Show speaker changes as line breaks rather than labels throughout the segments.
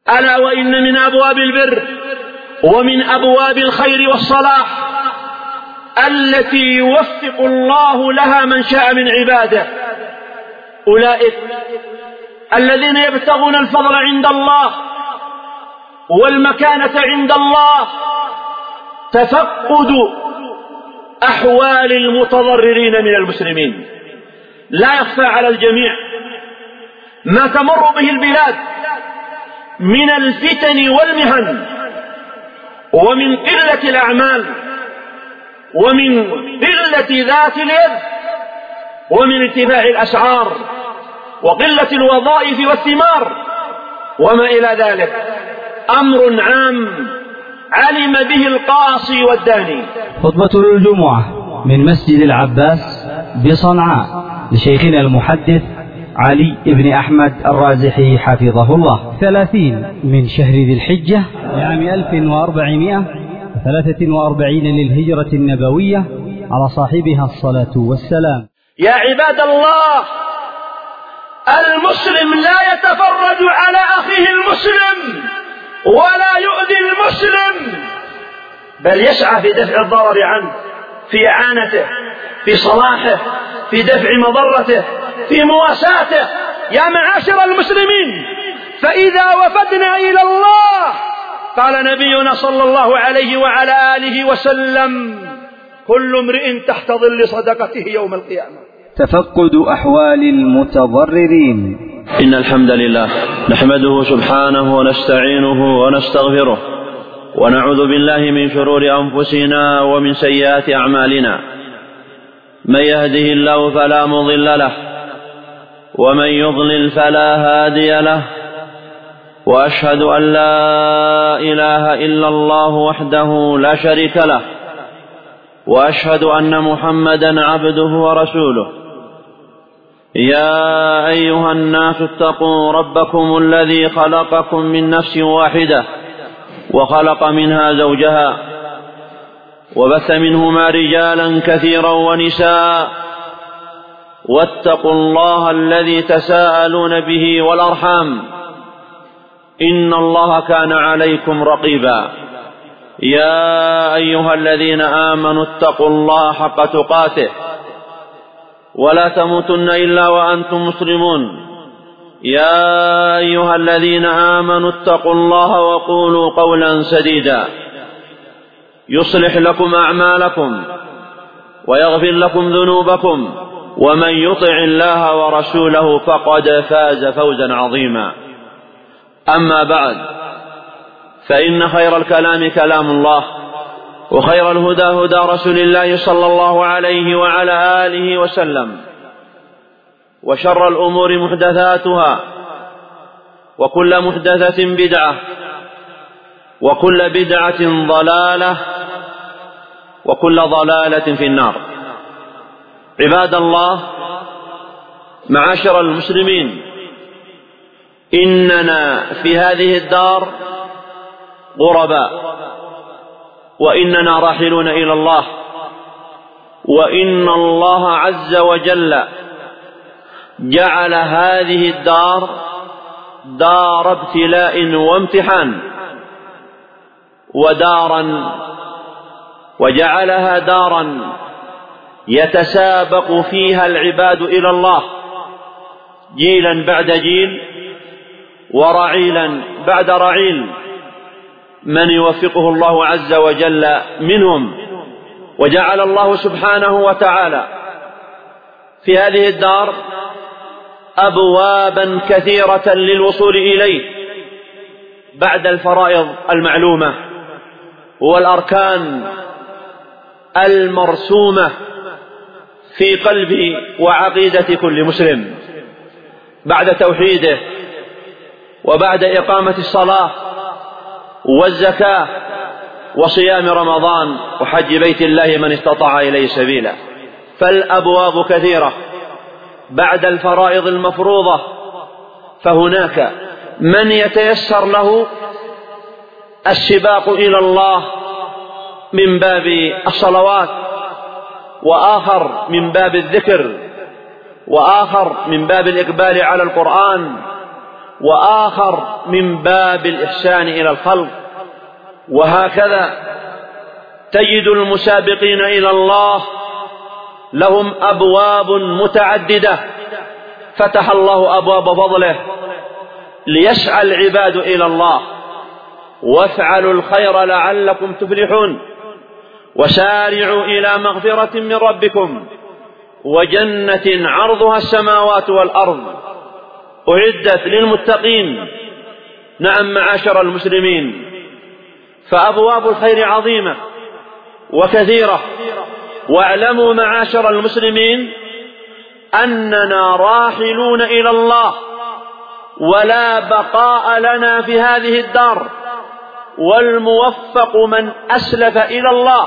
ألا وإن من أبواب البر ومن أبواب الخير والصلاح التي يوفق الله لها من شاء من عباده أولئك الذين يبتغون الفضل عند الله والمكانة عند الله تفقد أحوال المتضررين من المسلمين. لا يخفى على الجميع ما تمر به البلاد من الفتن والمحن ومن قلة الأعمال ومن قلة ذات اليد ومن ارتفاع الأسعار وقلة الوظائف والثمار وما إلى ذلك، أمر عام علم به القاصي والداني.
خطبة الجمعة من مسجد العباس بصنعاء لشيخنا المحدث علي بن أحمد الرازحي حفظه الله. 30 من شهر ذي الحجة لعام 1443 للهجرة النبوية على صاحبها الصلاة والسلام.
يا عباد الله، المسلم لا يتفرج على أخيه المسلم ولا يؤذي المسلم، بل يسعى في دفع الضرر عنه، في إعانته، في صلاحه، في دفع مضرته، في مواساته. يا معاشر المسلمين، فإذا وفدنا إلى الله قال نبينا صلى الله عليه وعلى آله وسلم: كل امرئ تحت ظل صدقته يوم القيامة.
تفقد أحوال المتضررين.
إن الحمد لله نحمده سبحانه ونستعينه ونستغفره ونعوذ بالله من شرور أنفسنا ومن سيئات أعمالنا. من يهده الله فلا مضل له ومن يضلل فلا هادي له، وأشهد أن لا إله إلا الله وحده لا شريك له، وأشهد أن محمدا عبده ورسوله. يا أيها الناس اتقوا ربكم الذي خلقكم من نفس واحدة وخلق منها زوجها وبث منهما رجالا كثيرا ونساء، واتقوا الله الذي تساءلون به والأرحام، إن الله كان عليكم رقيبا. يا أيها الذين آمنوا اتقوا الله حق تقاته ولا تموتن إلا وأنتم مسلمون. يا أيها الذين آمنوا اتقوا الله وقولوا قولا سديدا يصلح لكم أعمالكم ويغفر لكم ذنوبكم، ومن يطع الله ورسوله فقد فاز فوزا عظيما. أما بعد، فإن خير الكلام كلام الله، وخير الهدى هدى رسول الله صلى الله عليه وعلى آله وسلم، وشر الأمور محدثاتها، وكل محدثة بدعة، وكل بدعة ضلالة، وكل ضلالة في النار. عباد الله، معاشر المسلمين، إننا في هذه الدار غرباء، وإننا راحلون إلى الله، وإن الله عز وجل جعل هذه الدار دار ابتلاء وامتحان، وجعلها دارا يتسابق فيها العباد إلى الله جيلا بعد جيل ورعيلا بعد رعيل، من يوفقه الله عز وجل منهم. وجعل الله سبحانه وتعالى في هذه الدار أبوابا كثيرة للوصول إليه بعد الفرائض المعلومة والأركان المرسومة في قلب وعقيدة كل مسلم، بعد توحيده، وبعد إقامة الصلاة والزكاة وصيام رمضان وحج بيت الله من استطاع إليه سبيلا. فالأبواب كثيرة بعد الفرائض المفروضة، فهناك من يتيسر له السباق إلى الله من باب الصلوات، وآخر من باب الذكر، وآخر من باب الإقبال على القرآن، وآخر من باب الإحسان إلى الخلق. وهكذا تجد المسابقين إلى الله لهم أبواب متعددة فتح الله أبواب فضله ليسعى العباد إلى الله. وافعلوا الخير لعلكم تفلحون وسارعوا إلى مغفرة من ربكم وجنة عرضها السماوات والأرض أعدت للمتقين. نعم معاشر المسلمين، فأبواب الخير عظيمة وكثيرة. واعلموا معاشر المسلمين أننا راحلون إلى الله ولا بقاء لنا في هذه الدار، والموفق من أسلف إلى الله،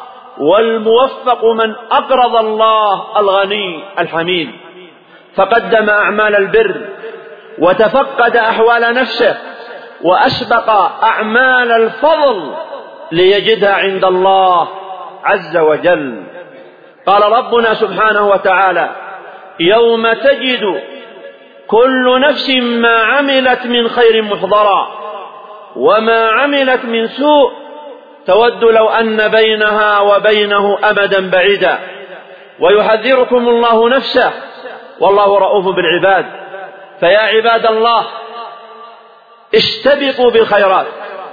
والموفق من أقرض الله الغني الحميد، فقدم أعمال البر وتفقد أحوال نفسه وأسبق أعمال الفضل ليجدها عند الله عز وجل. قال ربنا سبحانه وتعالى: يوم تجد كل نفس ما عملت من خير محضرا وما عملت من سوء تود لو أن بينها وبينه أمدا بعيدا ويحذركم الله نفسه والله رؤوف بالعباد. فيا عباد الله استبقوا بالخيرات.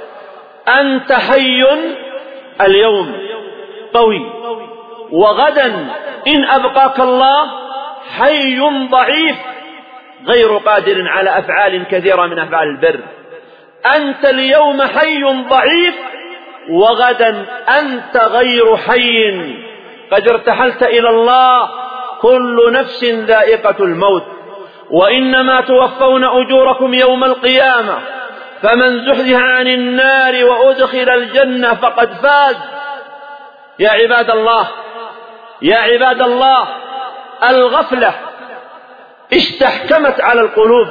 أنت حي اليوم قوي، وغدا إن أبقاك الله حي ضعيف غير قادر على أفعال كثيرة من أفعال البر. أنت اليوم حي ضعيف، وغدا أنت غير حي قد ارتحلت إلى الله. كل نفس ذائقة الموت، وإنما توفون أجوركم يوم القيامة، فمن زحزح عن النار وأدخل الجنة فقد فاز. يا عباد الله، يا عباد الله، الغفلة استحكمت على القلوب،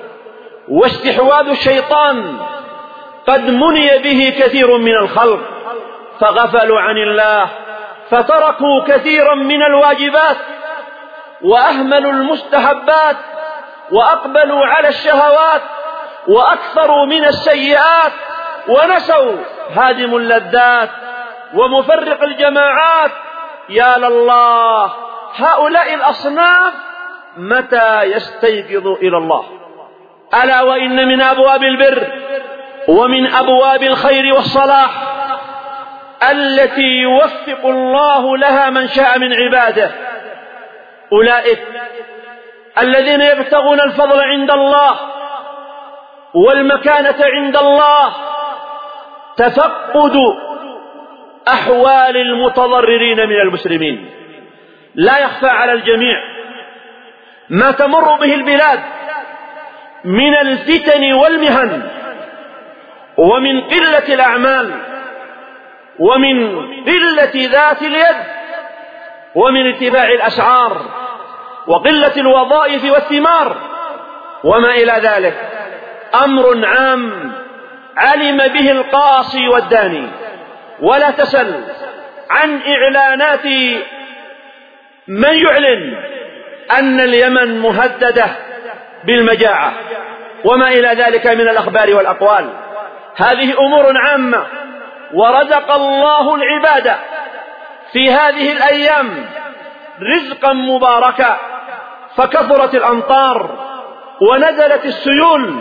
واستحواذ الشيطان قد مني به كثير من الخلق، فغفلوا عن الله فتركوا كثيرا من الواجبات وأهملوا المستحبات وأقبلوا على الشهوات وأكثروا من السيئات، ونسوا هادم اللذات ومفرق الجماعات. يا لله، هؤلاء الأصناف متى يستيقظوا إلى الله؟ ألا وإن من أبواب البر ومن أبواب الخير والصلاح التي يوفق الله لها من شاء من عباده أولئك الذين يبتغون الفضل عند الله والمكانة عند الله، تفقد أحوال المتضررين من المسلمين. لا يخفى على الجميع ما تمر به البلاد من الفتن والمهن، ومن قلة الأعمال، ومن قلة ذات اليد، ومن ارتفاع الأسعار، وقلة الوظائف والثمار، وما إلى ذلك. أمر عام علم به القاصي والداني. ولا تسل عن إعلانات من يعلن أن اليمن مهددة بالمجاعة وما إلى ذلك من الأخبار والأقوال. هذه أمور عامة، ورزق الله العباد في هذه الأيام رزقا مباركا، فكثرت الأمطار ونزلت السيول،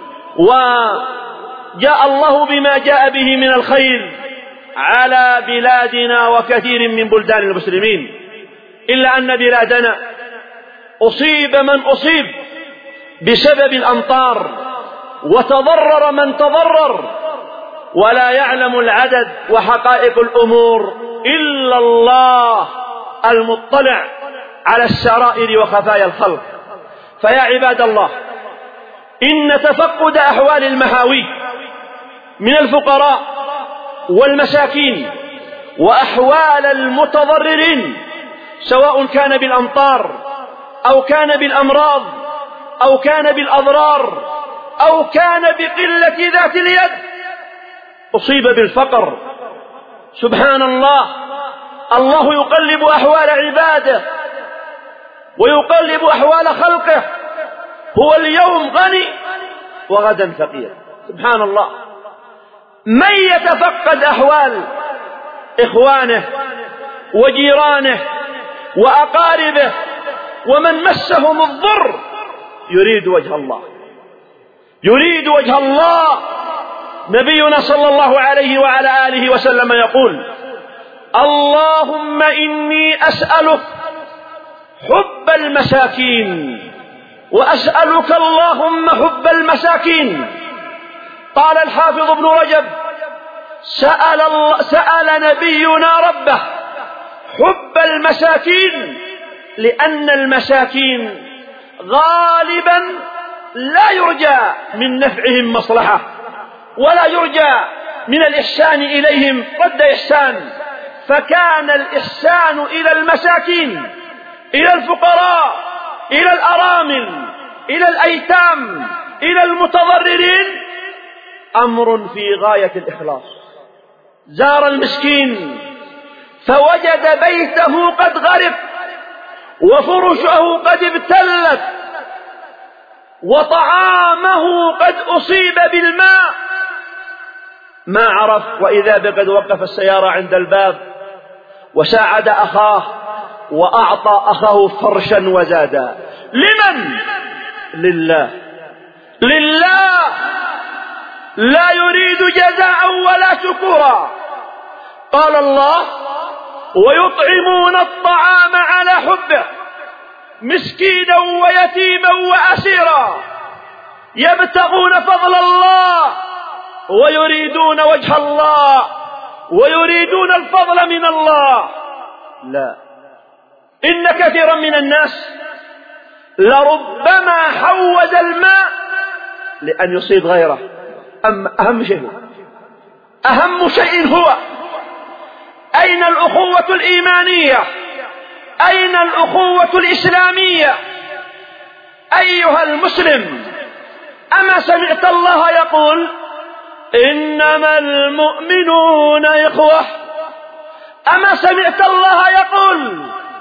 وجاء الله بما جاء به من الخير على بلادنا وكثير من بلدان المسلمين. إلا أن بلادنا أصيب من أصيب بسبب الأمطار، وتضرر من تضرر، ولا يعلم العدد وحقائق الأمور إلا الله المطلع على السرائر وخفايا الخلق. فيا عباد الله، إن تفقد أحوال المهاوي من الفقراء والمساكين وأحوال المتضررين، سواء كان بالأمطار أو كان بالأمراض أو كان بالأضرار أو كان بقلة ذات اليد، أصيب بالفقر. سبحان الله، الله يقلب أحوال عباده ويقلب أحوال خلقه. هو اليوم غني
وغدا فقير. سبحان الله. من يتفقد أحوال إخوانه وجيرانه وأقاربه ومن مسهم الضر يريد وجه الله، يريد وجه الله. نبينا صلى الله عليه وعلى آله وسلم يقول: اللهم إني أسألك حب المساكين وأسألك اللهم حب المساكين. قال الحافظ ابن رجب: سأل نبينا ربه حب المساكين لأن المساكين غالبا لا يرجى من نفعهم مصلحة ولا يرجى من الإحسان إليهم رد إحسان، فكان الإحسان إلى المساكين، إلى الفقراء، إلى الأرامل، إلى الأيتام، إلى المتضررين أمر في غاية الإخلاص. زار المسكين فوجد بيته قد غرق وفرشه قد ابتلت وطعامه قد أصيب بالماء، ما عرف وإذا بقد وقف السيارة عند الباب وساعد أخاه وأعطى أخاه فرشا وزادا. لمن؟ لله، لله، لا يريد جزاء ولا شكورا. قال الله: ويطعمون الطعام على حبه مسكينا ويتيما وأسيرا يبتغون فضل الله ويريدون وجه الله ويريدون الفضل من الله. لا، إن كثيرا من الناس لربما حوز الماء لأن يصيب غيره. أهم شيء هو أين الأخوة الإيمانية؟ أين الأخوة الإسلامية؟ أيها المسلم، أما سمعت الله يقول: إنما المؤمنون إخوة؟ أما سمعت الله يقول: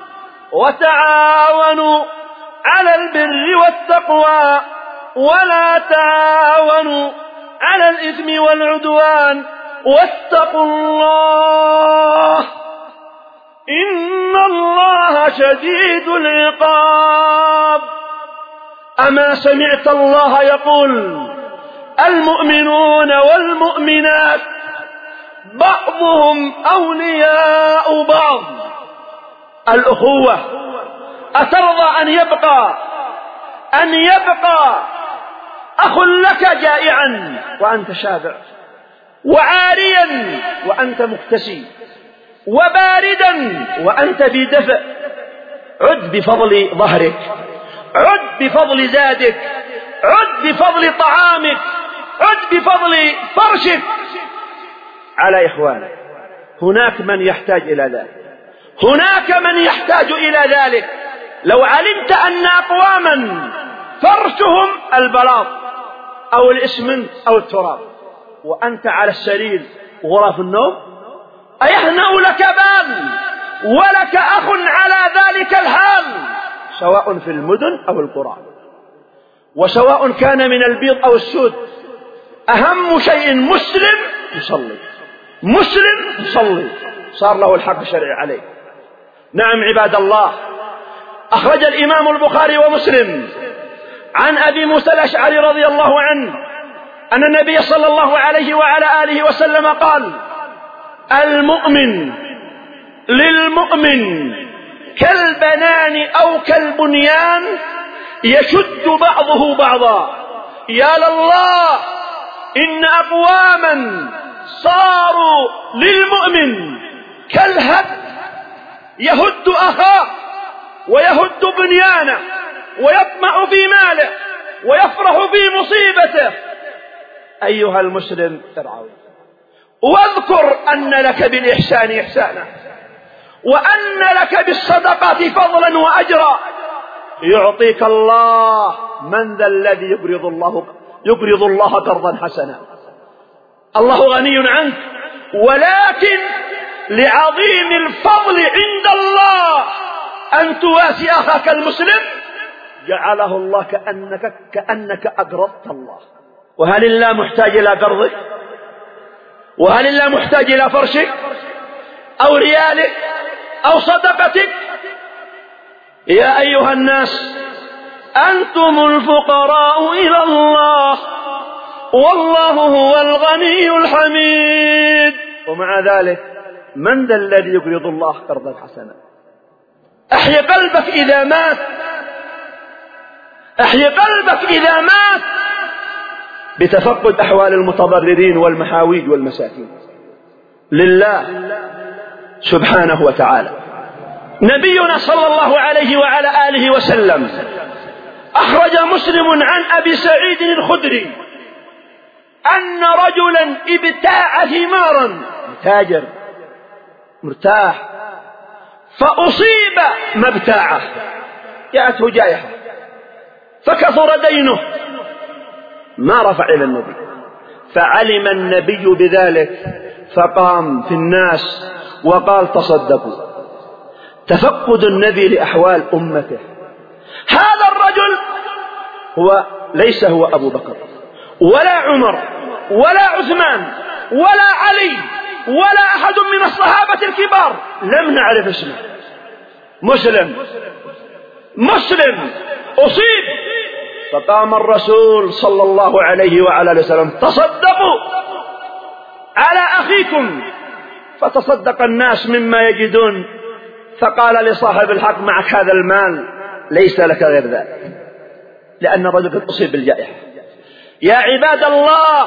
وتعاونوا على البر والتقوى ولا تعاونوا على الإثم والعدوان واتقوا الله إن الله شديد العقاب؟ أما سمعت الله يقول: المؤمنون والمؤمنات بعضهم أولياء بعض؟ الأخوة. أترضى أن يبقى أخ لك جائعا وأنت شابع، وعاريا وأنت مكتسي، وباردا وأنت بدفء؟ عد بفضل ظهرك، عد بفضل زادك، عد بفضل طعامك، عد بفضل فرشك على إخوانك. هناك من يحتاج إلى ذلك، هناك من يحتاج إلى ذلك. لو علمت أن أقواما فرشهم البلاط أو الإسمنت أو التراب وأنت على السرير غرف النوم، أيهنأ لك بال ولك أخ على ذلك الحال، سواء في المدن أو القرى، وسواء كان من البيض أو السود. أهم شيء مسلم يصلي، مسلم يصلي، صار له الحق الشرعي عليه. نعم عباد الله، أخرج الإمام البخاري ومسلم عن أبي موسى الأشعري رضي الله عنه أن النبي صلى الله عليه وعلى آله وسلم قال: المؤمن للمؤمن كالبنان أو كالبنيان يشد بعضه بعضا. يا لله، إن أقواما صاروا للمؤمن كالهد، يهد أخاه ويهد بنيانه ويطمع في ماله ويفرح في مصيبته. أيها المسلم، ارعى واذكر أن لك بالإحسان إحسانا، وأن لك بالصدقة فضلا وأجرا. يعطيك الله. من ذا الذي يقرض الله قرضا حسنا؟ الله غني عنك، ولكن لعظيم الفضل عند الله أن تواسي أخاك المسلم، جعله الله كأنك أقرضت الله. وهل الله محتاج إلى قرضك؟ وهل الله محتاج إلى فرشك أو ريالك أو صدقتك؟ يا أيها الناس أنتم الفقراء إلى الله والله هو الغني الحميد. ومع ذلك من ذا الذي يقرض الله قرضا حسنا؟ أحيي قلبك إذا مات، أحيي قلبك إذا مات بتفقد أحوال المتضررين والمحاويج والمساكين لله سبحانه وتعالى. نبينا صلى الله عليه وعلى آله وسلم أخرج مسلم عن أبي سعيد الخدري أن رجلا ابتاع ثمارا، تاجر مرتاح، فأصيب مبتاعه، جاءته جائحة فكثر دينه، ما رفع إلى النبي، فعلم النبي بذلك فقام في الناس وقال تصدقوا. تفقد النبي لأحوال أمته. هذا الرجل ليس هو أبو بكر ولا عمر ولا عثمان ولا علي ولا أحد من الصحابة الكبار، لم نعرف اسمه. مسلم أصيب، فقام الرسول صلى الله عليه وعلى آله وسلم تصدقوا على أخيكم، فتصدق الناس مما يجدون، فقال لصاحب الحق معك هذا المال ليس لك غير ذلك، لأن الرجل قد أصيب بالجائحة. يا عباد الله،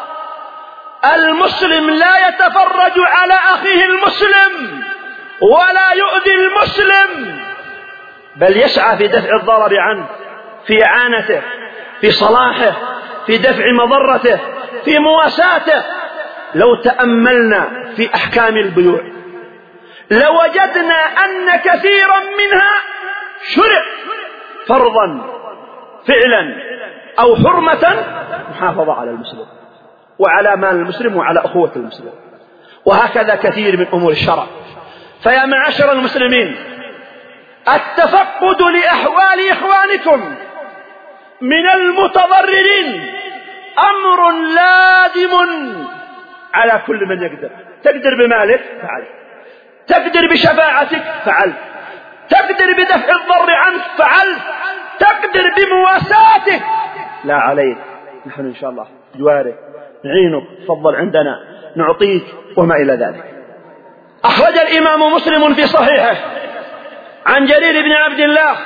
المسلم لا يتفرج على أخيه المسلم ولا يؤذي المسلم، بل يسعى في دفع الضرر عنه، في إعانته، في صلاحه، في دفع مضرته، في مواساته. لو تأملنا في أحكام البيوع لوجدنا أن كثيرا منها شرع فرضا فعلا أو حرمة محافظة على المسلم وعلى مال المسلم وعلى أخوة المسلم، وهكذا كثير من أمور الشرع. فيا معاشر المسلمين، التفقد لأحوال إخوانكم من المتضررين أمر لازم على كل من يقدر. تقدر بمالك فعل، تقدر بشفاعتك فعل، تقدر بدفع الضر عنك فعل، تقدر بمواساتك لا عليك، نحن إن شاء الله جوارك نعينك، تفضل عندنا نعطيك وما إلى ذلك. أخرج الإمام مسلم في صحيحه عن جرير بن عبد الله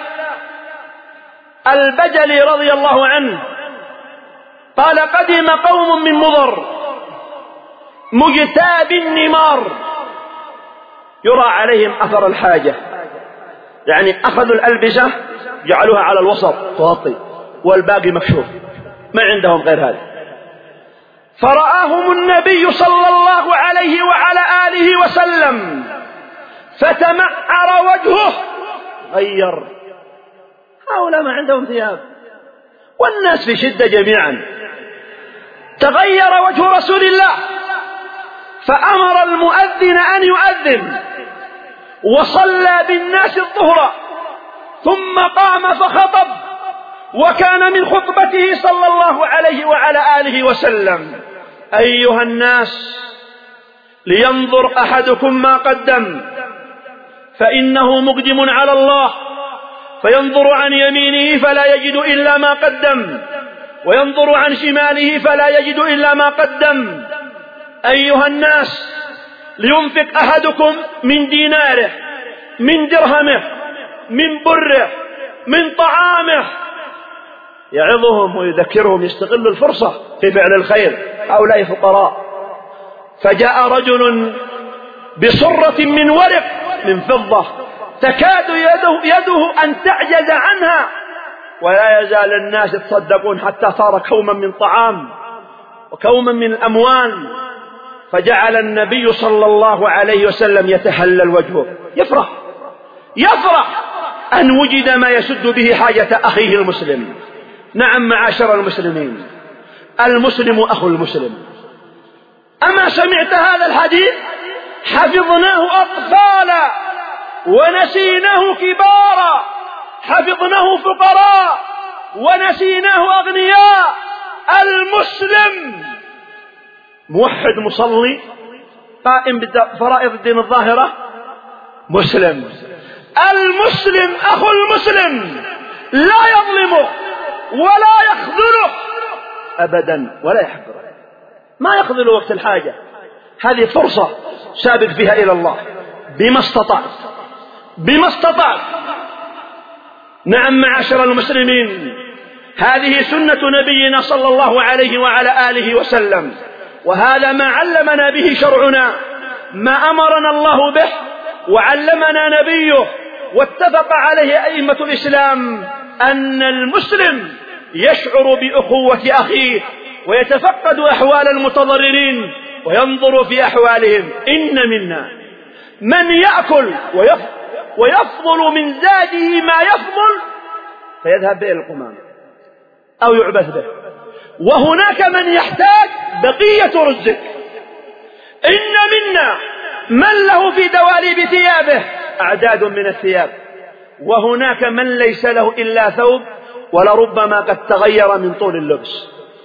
البجلي رضي الله عنه قال قدم قوم من مضر مجتاب النمار يرى عليهم أثر الحاجة، يعني أخذوا الألبسة جعلوها على الوسط تغطي والباقي مكشوف، ما عندهم غير هذا. فرآهم النبي صلى الله عليه وعلى آله وسلم فتمعر وجهه، غير، هؤلاء ما عندهم ثياب والناس في شدة جميعا. تغير وجه رسول الله فأمر المؤذن أن يؤذن وصلى بالناس الظهر، ثم قام فخطب، وكان من خطبته صلى الله عليه وعلى آله وسلم: أيها الناس، لينظر أحدكم ما قدم، فإنه مقدم على الله، فينظر عن يمينه فلا يجد إلا ما قدم، وينظر عن شماله فلا يجد إلا ما قدم. أيها الناس، لينفق أحدكم من ديناره، من درهمه، من بره، من طعامه. يعظهم ويذكرهم، يستغل الفرصة في فعل الخير، هؤلاء فقراء. فجاء رجل بصرة من ورق من فضة تكاد يده أن تعجز عنها، ولا يزال الناس يتصدقون حتى صار كوما من طعام وكوما من الأموال. فجعل النبي صلى الله عليه وسلم يتهلل وجهه، يفرح أن وجد ما يسد به حاجة أخيه المسلم. نعم معاشر المسلمين، المسلم أخو المسلم. أما سمعت هذا الحديث؟ حفظناه أطفالا ونسيناه كبارا، حفظناه فقراء ونسيناه أغنياء، المسلم موحد مصلي قائم بفرائض الدين الظاهرة مسلم. المسلم أخو المسلم لا يظلمه ولا يخذله أبدا ولا يحقره، ما يخذله وقت الحاجة. هذه فرصة سابق فيها إلى الله بما استطعت. نعم معاشر المسلمين، هذه سنة نبينا صلى الله عليه وعلى آله وسلم، وهذا ما علمنا به شرعنا، ما أمرنا الله به وعلمنا نبيه واتفق عليه أئمة الإسلام، أن المسلم يشعر بأخوة أخيه ويتفقد أحوال المتضررين وينظر في أحوالهم. إن منا من يأكل ويفضل من زاده ما يفضل فيذهب به القمام أو يعبث به، وهناك من يحتاج بقية رزق. إن منا من له في دواليب ثيابه أعداد من الثياب، وهناك من ليس له إلا ثوب ولربما قد تغير من طول اللبس.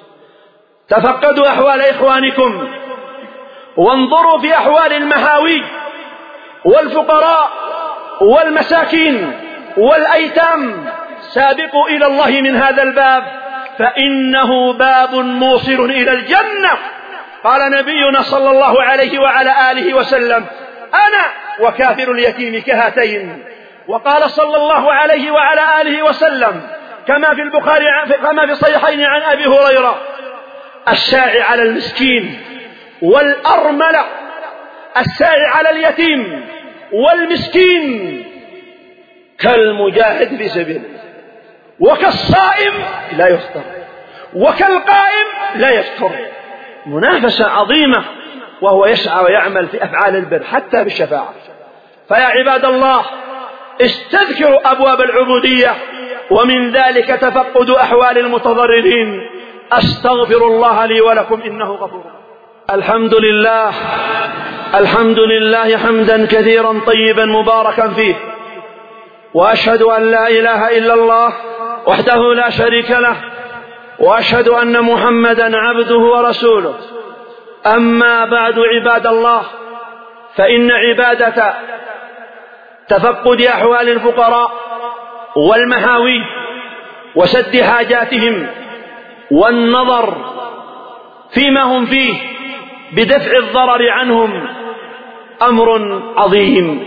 تفقدوا أحوال إخوانكم وانظروا في أحوال المهاوي والفقراء والمساكين والأيتام. سابقوا إلى الله من هذا الباب فإنه باب موصل إلى الجنة. قال نبينا صلى الله عليه وعلى آله وسلم: أنا وكافر اليتيم كهاتين. وقال صلى الله عليه وعلى آله وسلم كما في البخاري كما في الصحيحين عن أبي هريرة: الساعي على المسكين والأرملة، الساعي على اليتيم والمسكين كالمجاهد في سبيل الله، وكالصائم لا يفطر، وكالقائم لا يفطر. منافسة عظيمة، وهو يسعى ويعمل في أفعال البر حتى بالشفاعة. فيا عباد الله، استذكروا أبواب العبودية، ومن ذلك تفقد أحوال المتضررين. أستغفر الله لي ولكم إنه غفور. الحمد لله حمدا كثيرا طيبا مباركا فيه، وأشهد أن لا إله إلا الله وحده لا شريك له، وأشهد أن محمدا عبده ورسوله. أما بعد عباد الله، فإن عبادة تفقد أحوال الفقراء والمهاوي وسد حاجاتهم والنظر فيما هم فيه بدفع الضرر عنهم أمر عظيم.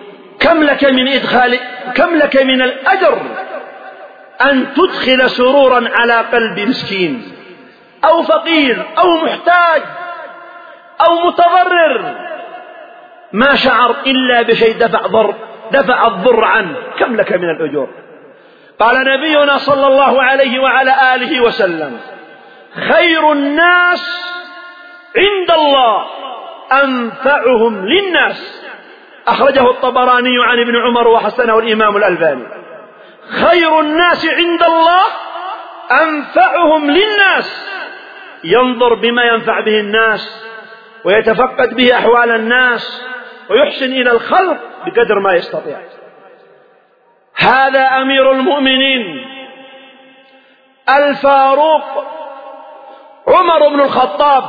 كم لك من الأجر أن تدخل سرورا على قلب مسكين أو فقير أو محتاج أو متضرر ما شعر إلا بشيء دفع الضر عنه. كم لك من الأجور؟ قال نبينا صلى الله عليه وعلى آله وسلم: خير الناس عند الله أنفعهم للناس. أخرجه الطبراني عن ابن عمر وحسنه الإمام الألباني. خير الناس عند الله أنفعهم للناس، ينظر بما ينفع به الناس ويتفقد به أحوال الناس ويحسن إلى الخلق بقدر ما يستطيع. هذا أمير المؤمنين الفاروق عمر بن الخطاب،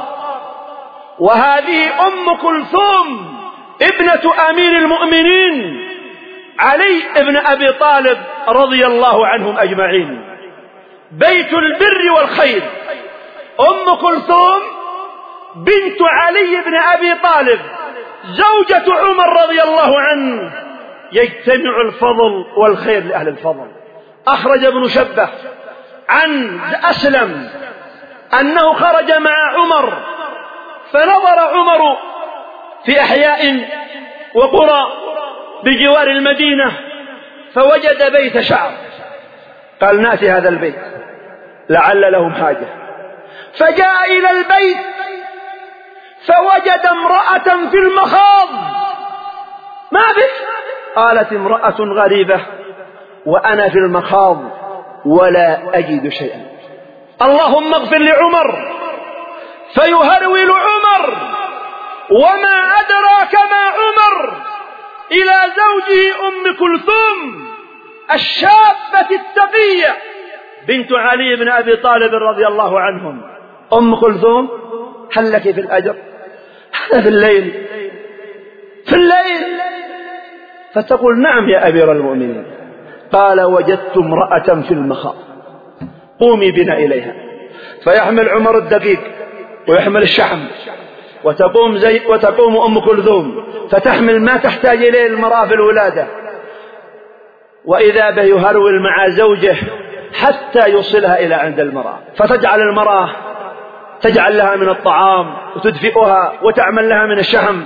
وهذه أم كلثوم ابنة أمير المؤمنين علي بن أبي طالب رضي الله عنهم أجمعين. بيت البر والخير. أم كلثوم بنت علي بن أبي طالب زوجة عمر رضي الله عنه، يجتمع الفضل والخير لأهل الفضل. أخرج ابن شبه عن أسلم أنه خرج مع عمر، فنظر عمر في أحياء وقرى بجوار المدينة فوجد بيت شعر، قال: نأتي هذا البيت لعل لهم حاجة. فجاء إلى البيت فوجد امرأة في المخاض. ما بك؟ قالت: امرأة غريبة وأنا في المخاض ولا أجد شيئا. اللهم اغفر لعمر. فيهرول عمر: وما أدراك ما عمر، إلى زوجه أم كلثوم الشابة التقية بنت علي بن أبي طالب رضي الله عنهم، أم كلثوم: هل لك في الأجر؟ هذا في الليل، في الليل. فتقول: نعم يا أمير المؤمنين. قال: وجدت امرأة في المخاض، قومي بنا إليها. فيحمل عمر الدقيق ويحمل الشحم، وتقوم أم كلثوم فتحمل ما تحتاج إليه المرأة في الولادة، وإذا به يهرول مع زوجه حتى يوصلها إلى عند المرأة. فتجعل المرأة تجعل لها من الطعام وتدفئها وتعمل لها من الشحم،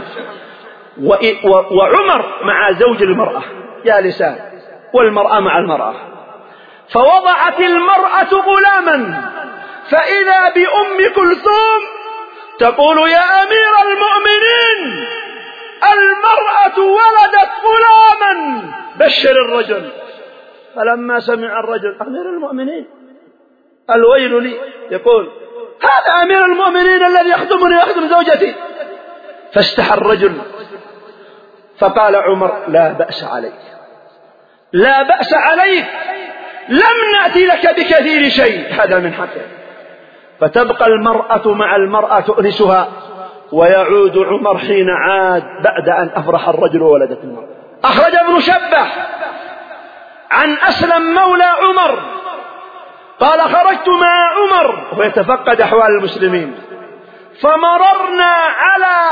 وعمر مع زوج المرأة جالسان والمرأة مع المرأة. فوضعت المرأة غلاما، فإذا بأم كلثوم تقول: يا أمير المؤمنين، المرأة ولدت غلاما، بشر الرجل. فلما سمع الرجل: أمير المؤمنين، الويل لي، يقول: هذا أمير المؤمنين الذي يخدمني ويخدم زوجتي. فاستحى الرجل، فقال عمر: لا بأس عليك، لا بأس عليك، لم نأتي لك بكثير شيء، هذا من حقك. فتبقى المرأة مع المرأة تؤنسها، ويعود عمر حين عاد بعد أن أفرح الرجل وولدت المرأة. أخرج ابن شبه عن أسلم مولى عمر قال: خرجت مع عمر ويتفقد أحوال المسلمين، فمررنا على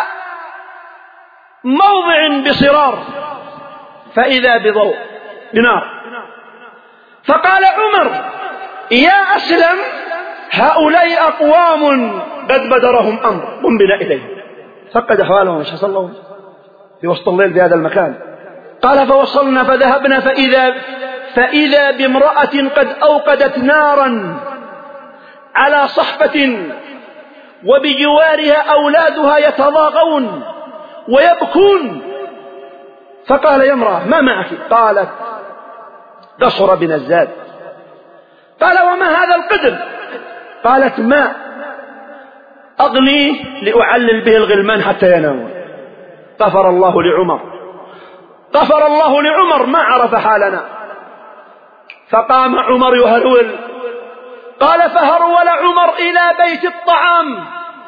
موضع بصرار، فإذا بضوء بنار. فقال عمر: يا أسلم، هؤلاء أقوام قد بدرهم أمر، قم بنا إليهم. فقد أحوالهم، ايش حصل لهم في وسط الليل في هذا المكان؟ قال: فوصلنا فذهبنا فإذا بامرأة قد أوقدت نارا على صحفة، وبجوارها أولادها يتضاغون ويبكون. فقال: يا امرأة، ما معك؟ قالت: قصر بنا الزاد. قال: وما هذا القدر؟ قالت: ماء أغليه لأعلل به الغلمان حتى ينامون. غفر الله لعمر، غفر الله لعمر، ما عرف حالنا. فقام عمر يهرول. قال: فهرول عمر إلى بيت الطعام،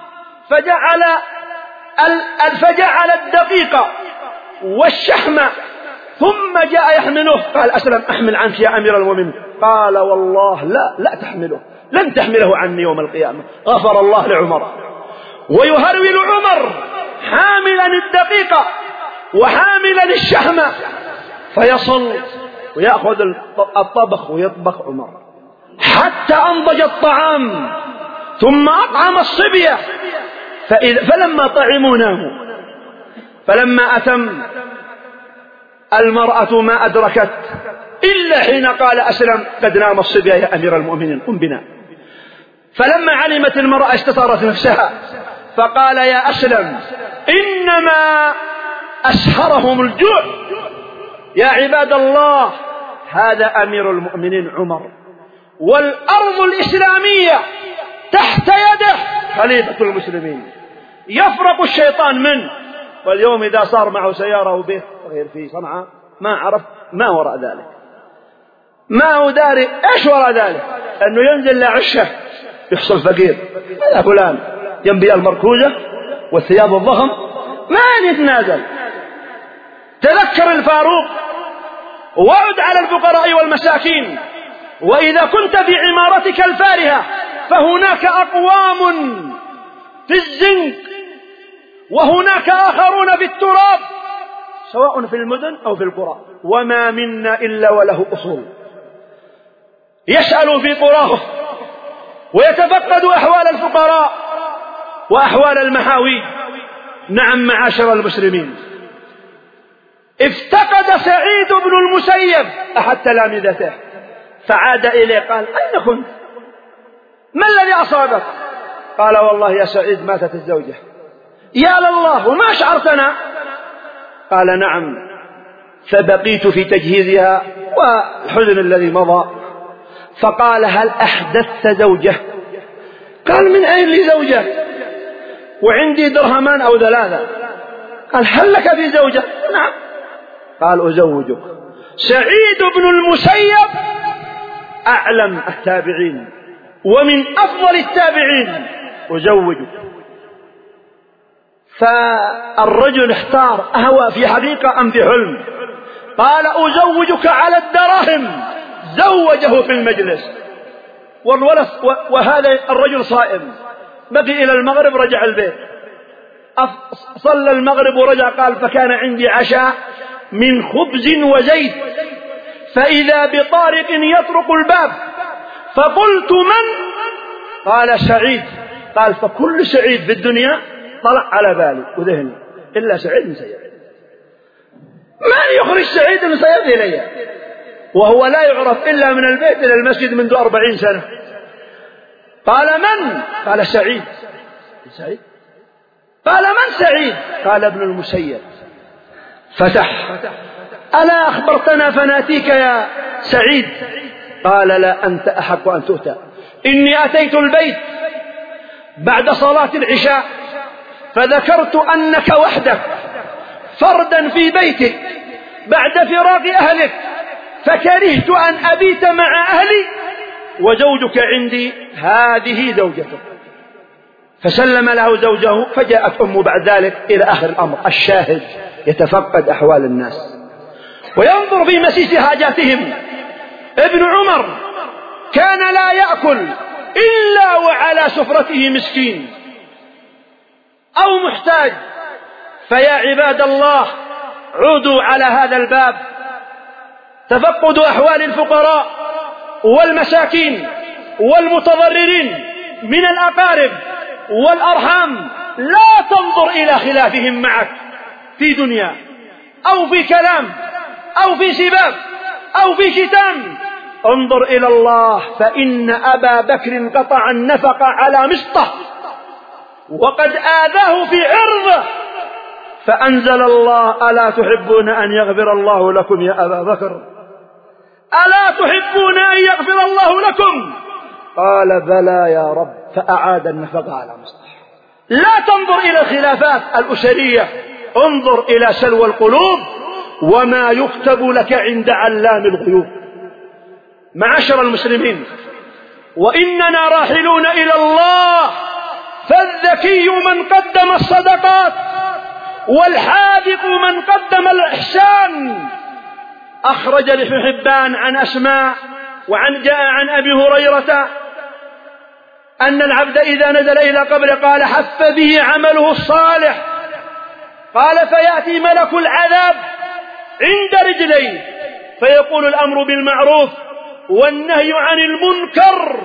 فجعل الدقيق والشحم، ثم جاء يحمله. قال: أسلم، أحمل عنك يا أمير المؤمنين. قال: والله لا تحمله، لن تحمله عني يوم القيامة. غفر الله لعمر. ويهرول عمر حاملا الدقيق وحاملا الشحم، فيصل ويأخذ الطبخ ويطبخ عمر حتى أنضج الطعام، ثم أطعم الصبية. فلما طعموا ناموا. فلما أتم المرأة ما أدركت إلا حين قال أسلم: قد نام الصبية يا أمير المؤمنين، قم بنا. فلما علمت المرأة استثارت نفسها، فقال: يا أسلم، إنما أسهرهم الجوع. يا عباد الله، هذا أمير المؤمنين عمر، والأرض الإسلامية تحت يده خليفة المسلمين، يفرق الشيطان منه. واليوم إذا صار معه سيارة وبيت غير في صنعاء ما عرف ما وراء ذلك، ما هو داري إيش وراء ذلك، أنه ينزل لعشه يحصل فقير. هذا فلان ينبي المركوزة والثياب الضخم ما يتنازل. تذكر الفاروق، وعد على الفقراء والمساكين. وإذا كنت في عمارتك الفارهة فهناك أقوام في الزنق، وهناك آخرون في التراب، سواء في المدن أو في القرى. وما منا إلا وله أصول، يسأل في قراه ويتفقد أحوال الفقراء وأحوال المحاوي. نعم معاشر المسلمين، افتقد سعيد بن المسيب أحد تلامذته، فعاد إليه قال: أين كنت؟ ما الذي أصابك؟ قال: والله يا سعيد ماتت الزوجة. يا لله، وما أشعرتنا؟ قال: نعم، فبقيت في تجهيزها والحزن الذي مضى. فقال: هل أحدثت زوجة؟ قال: من أين لي زوجة؟ وعندي درهمان أو 3. قال: هل لك في زوجة؟ نعم. قال: أزوجك. سعيد بن المسيب أعلم التابعين ومن أفضل التابعين: أزوجك. فالرجل احتار: أهو في حقيقة أم في حلم؟ قال: أزوجك على الدراهم. زوجه في المجلس، وهذا الرجل صائم، بقي إلى المغرب، رجع البيت، صلى المغرب ورجع. قال: فكان عندي عشاء من خبز وزيت، فإذا بطارق يطرق الباب، فقلت: من؟ قال: سعيد. قال: فكل سعيد في الدنيا طلع على بالي وذهني إلا سعيد بن سيد. من يخرج سعيد بن سيد إلي وهو لا يعرف إلا من البيت إلى المسجد منذ 40 سنة؟ قال: من؟ قال: سعيد. سعيد؟ قال: من سعيد؟ قال: ابن المسيب. فتح: ألا أخبرتنا فناتيك يا سعيد؟ قال: لا، أنت أحق أن تؤتى. إني أتيت البيت بعد صلاة العشاء، فذكرت أنك وحدك فردا في بيتك بعد فراق أهلك، فكرهت أن أبيت مع أهلي، وزوجك عندي، هذه زوجتك. فسلم له زوجه، فجاءت أمه بعد ذلك إلى آخر الأمر. الشاهد: يتفقد أحوال الناس وينظر في مسيس حاجاتهم. ابن عمر كان لا يأكل إلا وعلى سفرته مسكين أو محتاج. فيا عباد الله، عودوا على هذا الباب، تفقدوا أحوال الفقراء والمساكين والمتضررين من الأقارب والأرحام. لا تنظر إلى خلافهم معك في دنيا أو في كلام أو في سباب أو في شتام، انظر إلى الله. فإن أبا بكر قطع النفق على مسطه وقد آذاه في عرضه، فأنزل الله: ألا تحبون أن يغفر الله لكم يا أبا بكر؟ ألا تحبون أن يغفر الله لكم؟ قال: بلى يا رب. فأعاد النفق على مسطح. لا تنظر إلى الخلافات الأسرية، انظر إلى سلوى القلوب وما يكتب لك عند علام الغيوب. معاشر المسلمين، وإننا راحلون إلى الله، فالذكي من قدم الصدقات، والحاذق من قدم الإحسان. أخرج ابن حبان عن أسماء جاء عن أبي هريرة أن العبد إذا نزل إلى قبر قال: حف به عمله الصالح. قال: فيأتي ملك العذاب عند رجليه فيقول: الأمر بالمعروف والنهي عن المنكر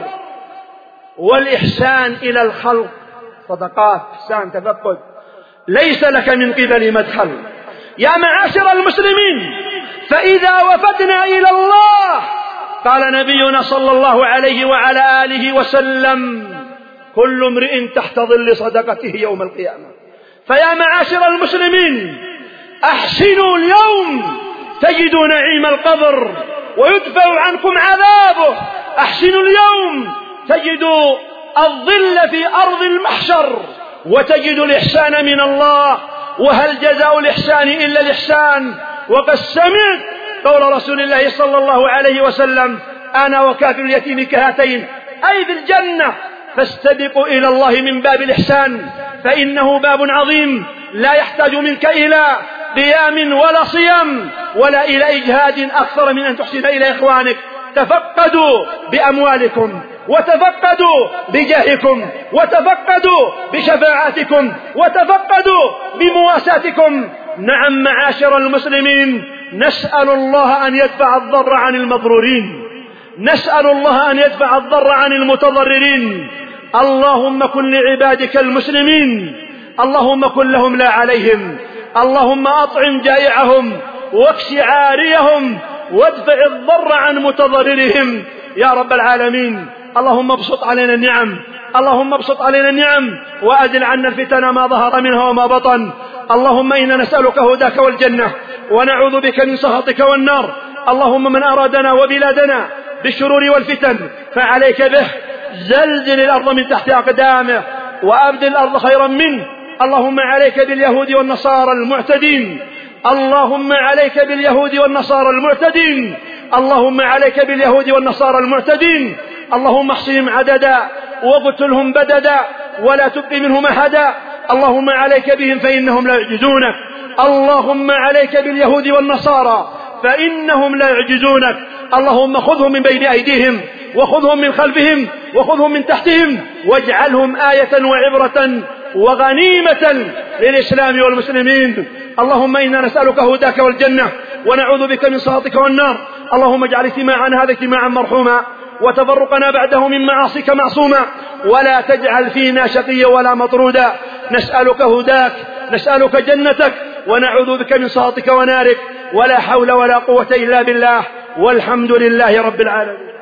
والإحسان إلى الخلق. صدقات، إحسان، تفقد، ليس لك من قبل مدخل. يا معاشر المسلمين، فإذا وفدنا إلى الله، قال نبينا صلى الله عليه وعلى آله وسلم: كل امرئ تحت ظل صدقته يوم القيامة. فيا معاشر المسلمين، أحسنوا اليوم تجدوا نعيم القبر ويدفع عنكم عذابه. أحسنوا اليوم تجدوا الظل في أرض المحشر وتجدوا الإحسان من الله. وهل جزاء الإحسان إلا الإحسان؟ وقد سمعت قول رسول الله صلى الله عليه وسلم: أنا وكافر اليتيم كهاتين، أي في الجنة. فاستبقوا إلى الله من باب الإحسان، فإنه باب عظيم لا يحتاج منك إلى قيام ولا صيام ولا إلى إجهاد أكثر من أن تحسن إلى إخوانك. تفقدوا بأموالكم، وتفقدوا بجاهكم، وتفقدوا بشفاعاتكم، وتفقدوا بمواساتكم. نعم معاشر المسلمين، نسأل الله أن يدفع الضر عن المضرورين، نسأل الله أن يدفع الضر عن المتضررين. اللهم كن لعبادك المسلمين، اللهم كن لهم لا عليهم، اللهم أطعم جائعهم واكس عاريهم وادفع الضر عن متضررهم يا رب العالمين. اللهم ابسط علينا النعم، اللهم ابسط علينا النعم وأزل عنا الفتن ما ظهر منها وما بطن. اللهم إنا نسألك هداك والجنة ونعوذ بك من سخطك والنار. اللهم من أرادنا وبلادنا بالشرور والفتن فعليك به، زلزل الأرض من تحت أقدامه وأبدل الأرض خيرا منه. اللهم عليك باليهود والنصارى المعتدين، اللهم عليك باليهود والنصارى المعتدين، اللهم عليك باليهود والنصارى المعتدين، اللهم احصهم عددا واقتلهم بددا ولا تبقي منهم أحدا. اللهم عليك بهم فإنهم لا يعجزونك. اللهم عليك باليهود والنصارى فإنهم لا يعجزونك. اللهم خذهم من بين أيديهم وخذهم من خلفهم وخذهم من تحتهم واجعلهم آية وعبرة وغنيمة للإسلام والمسلمين. اللهم إنا نسألك هداك والجنة ونعوذ بك من سخطك والنار. اللهم اجعل اجتماعنا هذا اجتماعا مرحوما وتفرقنا بعده من معاصيك معصوما، ولا تجعل فينا شقيا ولا مطرودا. نسألك هداك، نسألك جنتك، ونعوذ بك من سخطك ونارك، ولا حول ولا قوة إلا بالله، والحمد لله رب العالمين.